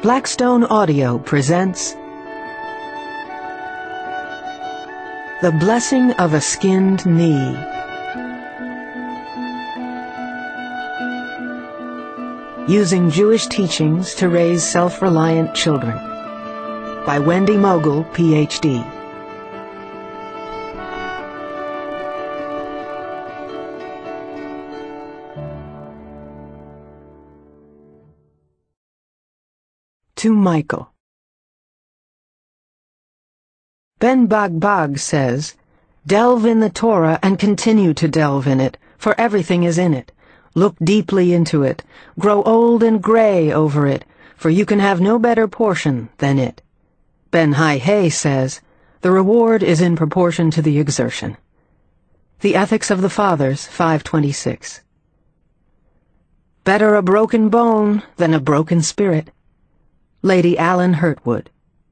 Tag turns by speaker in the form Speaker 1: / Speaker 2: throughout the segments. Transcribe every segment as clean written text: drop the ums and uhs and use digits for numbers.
Speaker 1: Blackstone Audio presents The Blessing of a Skinned Knee. Using Jewish Teachings to Raise Self-Reliant Children by Wendy Mogul, Ph.D. To Michael. Ben Bagbag says, "Delve in the Torah and continue to delve in it, for everything is in it. Look deeply into it. Grow old and gray over it, for you can have no better portion than it." Ben Hai says, "The reward is in proportion to the exertion." The Ethics of the Fathers, 5:26. Better a broken bone than a broken spirit. Lady Allen Hurtwood.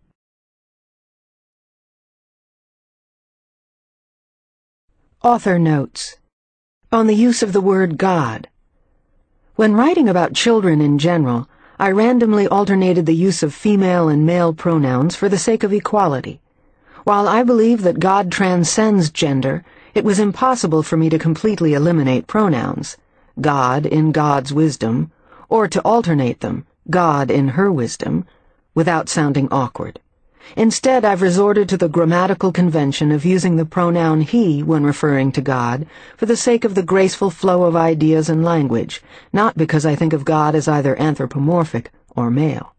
Speaker 1: Author notes on the use of the word God. When writing about children in general, I randomly alternated the use of female and male pronouns for the sake of equality. While I believe that God transcends gender, it was impossible for me to completely eliminate pronouns, God in God's wisdom, or to alternate them, God in her wisdom, without sounding awkward. Instead, I've resorted to the grammatical convention of using the pronoun he when referring to God for the sake of the graceful flow of ideas and language, not because I think of God as either anthropomorphic or male.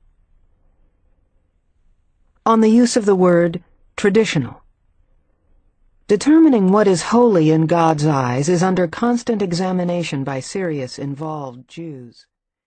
Speaker 1: On the use of the word traditional. Determining what is holy in God's eyes is under constant examination by serious, involved Jews.